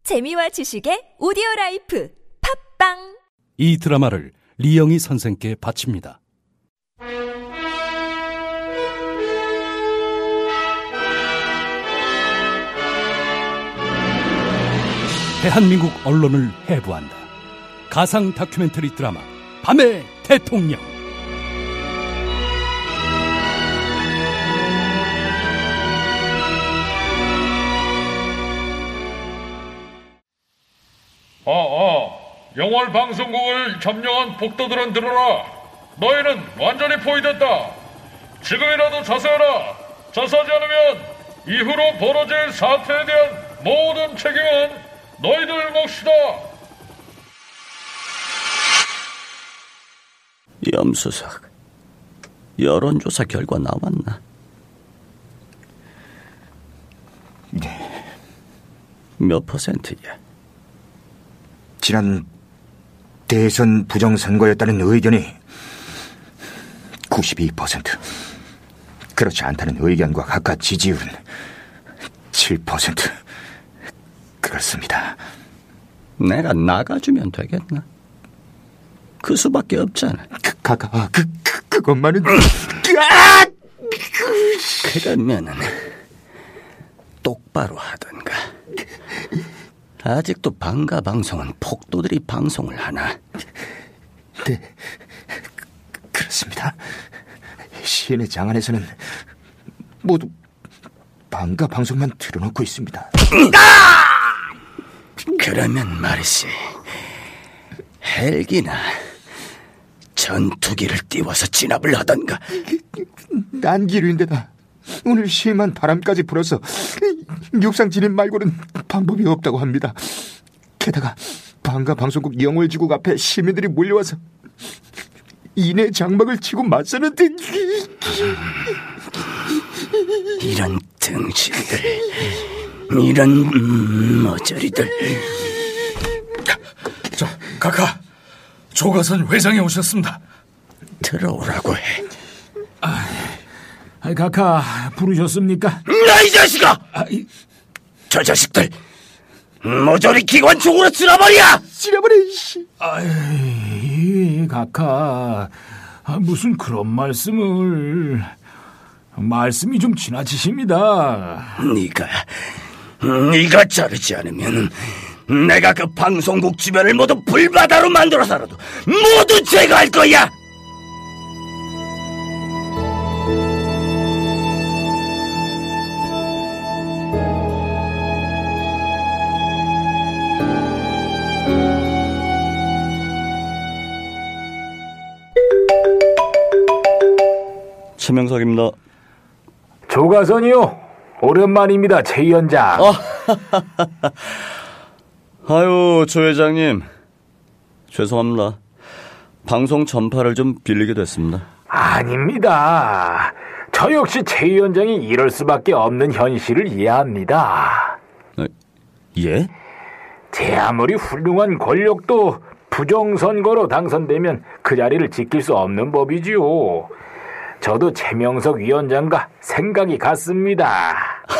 재미와 지식의 오디오라이프 팝빵. 이 드라마를 리영희 선생께 바칩니다. 대한민국 언론을 해부한다. 가상 다큐멘터리 드라마 밤의 대통령. 영월 방송국을 점령한 복도들은 들어라. 너희는 완전히 포위됐다. 지금이라도 자수해라. 자수하지 않으면 이후로 벌어질 사태에 대한 모든 책임은 너희들 몫이다. 염수석, 여론조사 결과 나왔나? 네. 몇 %야? 지난 대선 부정선거였다는 의견이 92%, 그렇지 않다는 의견과 각각 지지율은 7%. 그렇습니다. 내가 나가주면 되겠나? 그 수밖에 없잖아. 그것만은... 그러면은 똑바로 하던가. 아직도 방가 방송은 폭도들이 방송을 하나? 네, 그렇습니다. 시인의 장안에서는 모두 방가 방송만 틀어놓고 있습니다. 그러면 말이지, 헬기나 전투기를 띄워서 진압을 하던가. 난기류인데다 오늘 심한 바람까지 불어서 육상 진입 말고는 방법이 없다고 합니다. 게다가 방가 방송국 영월지국 앞에 시민들이 몰려와서 이내 장막을 치고 맞서는데... 이런 등신들, 이런 머저리들. 카카, 조가선 회장이 오셨습니다. 들어오라고 해. 카카, 부르셨습니까? 이 자식아! 저 자식들 모조리 기관총으로 쓸어버려! 카카, 무슨 그런 말씀을... 말씀이 좀 지나치십니다. 네가 자르지 않으면 내가 그 방송국 주변을 모두 불바다로 만들어서라도 모두 제거할 거야. 최명석입니다. 조가선이요. 오랜만입니다, 최 위원장. 아유, 조 회장님. 죄송합니다. 방송 전파를 좀 빌리게 됐습니다. 아닙니다. 저 역시 최 위원장이 이럴 수밖에 없는 현실을 이해합니다. 예? 제 아무리 훌륭한 권력도 부정선거로 당선되면 그 자리를 지킬 수 없는 법이지요. 저도 최명석 위원장과 생각이 같습니다.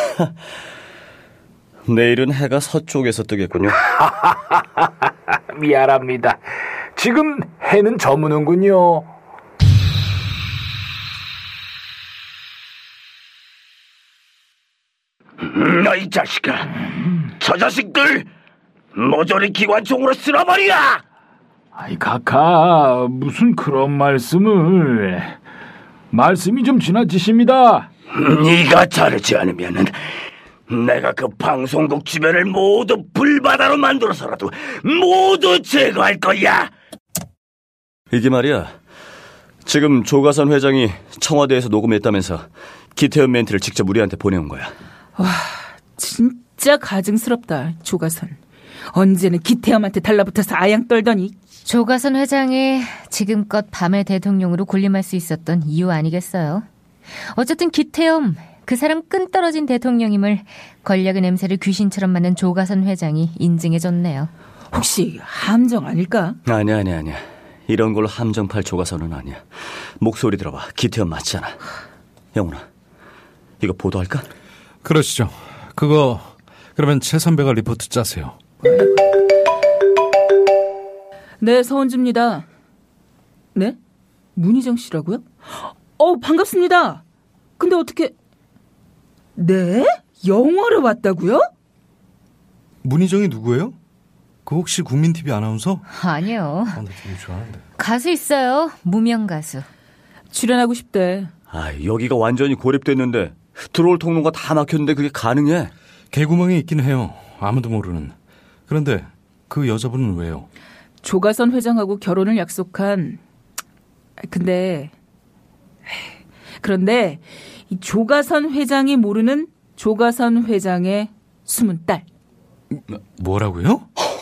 내일은 해가 서쪽에서 뜨겠군요. 미안합니다. 지금 해는 저무는군요. 이 자식아, 저 자식들 모조리 기관총으로 쓸어버려! 카카, 무슨 그런 말씀을... 말씀이 좀 지나치십니다. 네가 자르지 않으면은 내가 그 방송국 주변을 모두 불바다로 만들어서라도 모두 제거할 거야. 이게 말이야, 지금 조가선 회장이 청와대에서 녹음했다면서 기태현 멘트를 직접 우리한테 보내온 거야. 와, 진짜 가증스럽다. 조가선 언제는 기태현한테 달라붙어서 아양 떨더니. 조가선 회장이 지금껏 밤의 대통령으로 군림할 수 있었던 이유 아니겠어요? 어쨌든 기태현, 그 사람 끈떨어진 대통령임을 권력의 냄새를 귀신처럼 맡는 조가선 회장이 인증해줬네요. 혹시 함정 아닐까? 아니야. 이런 걸로 함정 팔 조가선은 아니야. 목소리 들어봐. 기태현 맞잖아. 영훈아, 이거 보도할까? 그러시죠. 그러면 최 선배가 리포트 짜세요. 네, 서원주입니다. 네? 문희정 씨라고요? 반갑습니다. 근데 어떻게... 네? 영화를 왔다고요? 문희정이 누구예요? 그 혹시 국민TV 아나운서? 아니요. 나 되게 좋아하는데. 가수 있어요. 무명 가수. 출연하고 싶대. 여기가 완전히 고립됐는데 들어올 통로가 다 막혔는데 그게 가능해? 개구멍이 있긴 해요. 아무도 모르는. 그런데 그 여자분은 왜요? 조가선 회장하고 결혼을 약속한... 그런데 이 조가선 회장이 모르는 조가선 회장의 숨은 딸. 뭐라고요?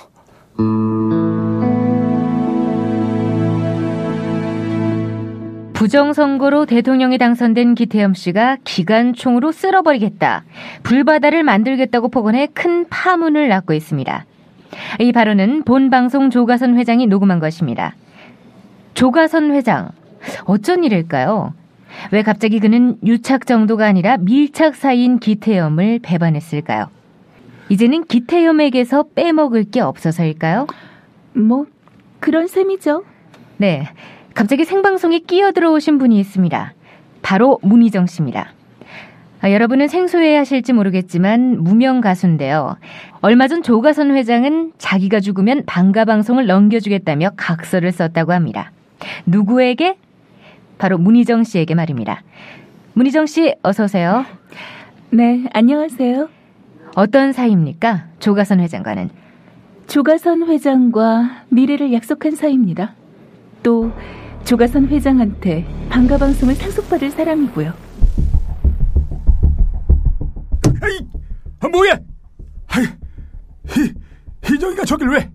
부정선거로 대통령에 당선된 기태염 씨가 기관총으로 쓸어버리겠다, 불바다를 만들겠다고 폭언해 큰 파문을 낳고 있습니다. 이 발언은 본 방송 조가선 회장이 녹음한 것입니다. 조가선 회장, 어쩐 일일까요? 왜 갑자기 그는 유착 정도가 아니라 밀착 사이인 기태염을 배반했을까요? 이제는 기태염에게서 빼먹을 게 없어서일까요? 그런 셈이죠. 네, 갑자기 생방송에 끼어들어오신 분이 있습니다. 바로 문희정 씨입니다. 여러분은 생소해하실지 모르겠지만 무명 가수인데요. 얼마 전 조가선 회장은 자기가 죽으면 방가방송을 넘겨주겠다며 각서를 썼다고 합니다. 누구에게? 바로 문희정 씨에게 말입니다. 문희정 씨, 어서 오세요. 네, 안녕하세요. 어떤 사이입니까? 조가선 회장과는. 조가선 회장과 미래를 약속한 사이입니다. 또 조가선 회장한테 방가방송을 상속받을 사람이고요. 뭐야? 희정이가 저길 왜?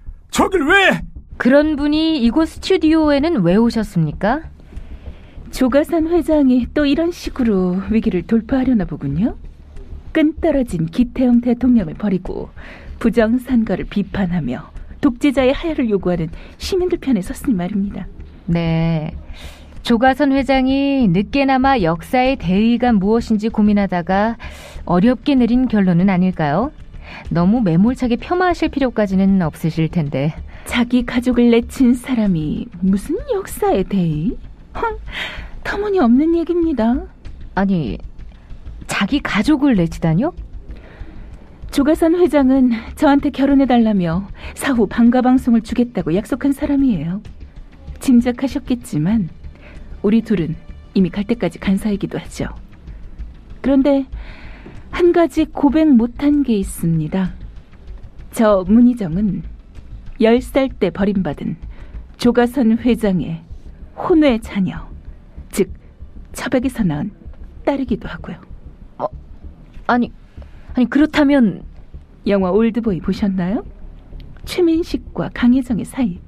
그런 분이 이곳 스튜디오에는 왜 오셨습니까? 조가선 회장이 또 이런 식으로 위기를 돌파하려나 보군요. 끈떨어진 기태염 대통령을 버리고 부정선거를 비판하며 독재자의 하야를 요구하는 시민들 편에 섰으니 말입니다. 네, 조가선 회장이 늦게나마 역사의 대의가 무엇인지 고민하다가 어렵게 내린 결론은 아닐까요? 너무 매몰차게 폄하하실 필요까지는 없으실 텐데. 자기 가족을 내친 사람이 무슨 역사의 대의? 터무니없는 얘기입니다. 아니, 자기 가족을 내치다뇨? 조가선 회장은 저한테 결혼해달라며 사후 방가방송을 주겠다고 약속한 사람이에요. 짐작하셨겠지만 우리 둘은 이미 갈 때까지 간 사이기도 하죠. 그런데 한 가지 고백 못한 게 있습니다. 저 문희정은 10살 때 버림받은 조가선 회장의 혼외 자녀, 즉 처백에서 낳은 딸이기도 하고요. 아니 그렇다면 영화 올드보이 보셨나요? 최민식과 강혜정의 사이.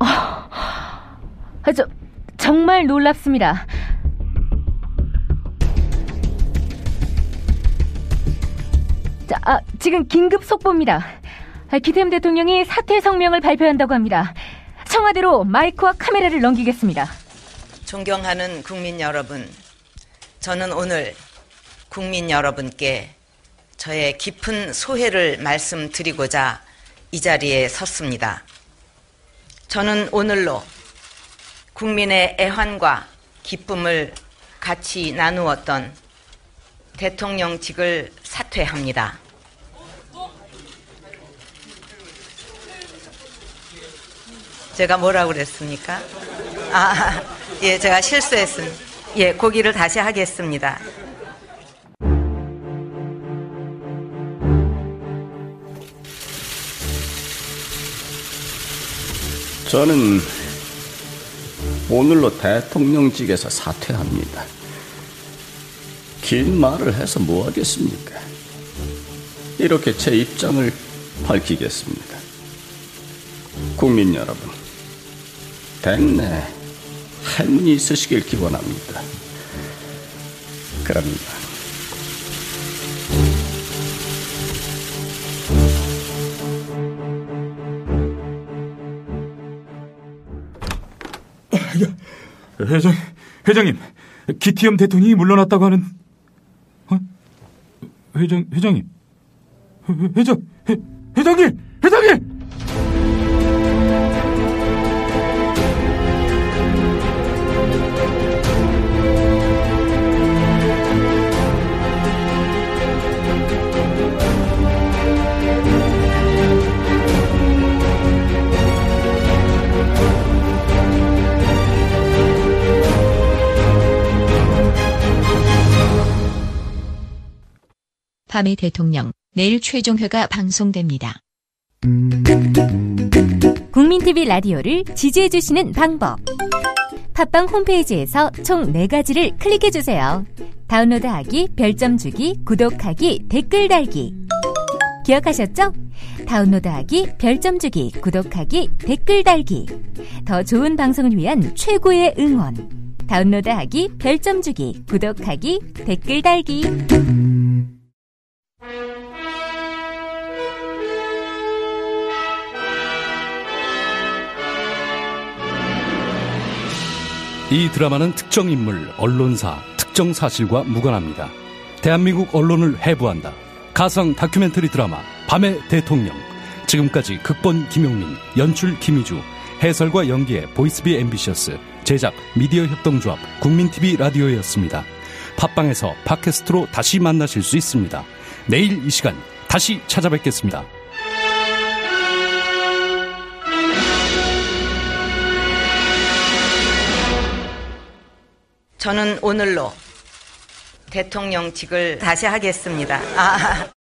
정말 놀랍습니다. 자, 지금 긴급 속보입니다. 기태염 대통령이 사퇴 성명을 발표한다고 합니다. 청와대로 마이크와 카메라를 넘기겠습니다. 존경하는 국민 여러분, 저는 오늘 국민 여러분께 저의 깊은 소회를 말씀드리고자 이 자리에 섰습니다. 저는 오늘로 국민의 애환과 기쁨을 같이 나누었던 대통령직을 사퇴합니다. 제가 뭐라고 그랬습니까? 예, 제가 실수했습니다. 예, 고기를 다시 하겠습니다. 저는 오늘로 대통령직에서 사퇴합니다. 긴 말을 해서 뭐 하겠습니까? 이렇게 제 입장을 밝히겠습니다. 국민 여러분, 대내 할문이 있으시길 기원합니다. 그럽니다. 회장님, 기태염 대통령이 물러났다고 하는... 회장님, 회장님! 회장님! 밤의 대통령, 내일 최종회가 방송됩니다. 국민TV 라디오를 지지해주시는 방법. 팟빵 홈페이지에서 총 4가지를 클릭해주세요. 다운로드하기, 별점 주기, 구독하기, 댓글 달기. 기억하셨죠? 다운로드하기, 별점 주기, 구독하기, 댓글 달기. 더 좋은 방송을 위한 최고의 응원. 다운로드하기, 별점 주기, 구독하기, 댓글 달기. 이 드라마는 특정 인물, 언론사, 특정 사실과 무관합니다. 대한민국 언론을 해부한다. 가상 다큐멘터리 드라마 밤의 대통령. 지금까지 극본 김용민, 연출 김희주, 해설과 연기의 보이스비 앰비셔스, 제작 미디어 협동조합 국민TV 라디오였습니다. 팟빵에서 팟캐스트로 다시 만나실 수 있습니다. 내일 이 시간 다시 찾아뵙겠습니다. 저는 오늘로 대통령직을 다시 하겠습니다.